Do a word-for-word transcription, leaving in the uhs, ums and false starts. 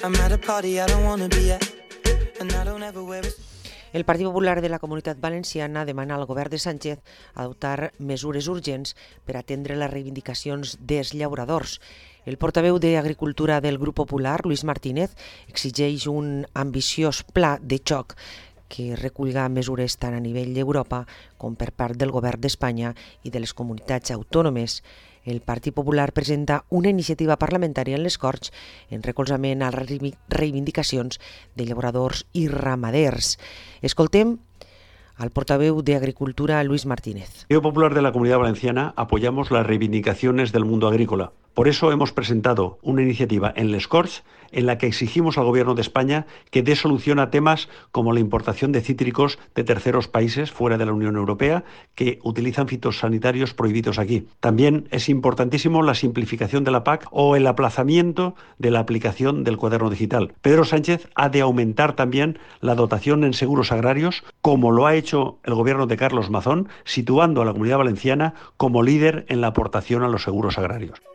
El Partit Popular de la Comunitat Valenciana demana al govern de Sánchez adoptar mesures urgents per atendre les reivindicacions dels llauradors. El portaveu d'Agricultura del Grup Popular, Luis Martínez, exigeix un ambiciós pla de xoc que recullga mesures tant a nivell d'Europa com per part del govern d'Espanya i de les comunitats autònomes. El Partit Popular presenta una iniciativa parlamentària en les Corts en recolzament a les reivindicacions de llauradors i ramaders. Escoltem al portaveu de Agricultura, Luis Martínez. El Partido Popular de la Comunidad Valenciana apoyamos las reivindicaciones del mundo agrícola. Por eso hemos presentado una iniciativa en les Corts en la que exigimos al Gobierno de España que dé solución a temas como la importación de cítricos de terceros países fuera de la Unión Europea que utilizan fitosanitarios prohibidos aquí. También es importantísimo la simplificación de la P A C o el aplazamiento de la aplicación del cuaderno digital. Pedro Sánchez ha de aumentar también la dotación en seguros agrarios, como lo ha hecho el Gobierno de Carlos Mazón, situando a la Comunidad Valenciana como líder en la aportación a los seguros agrarios.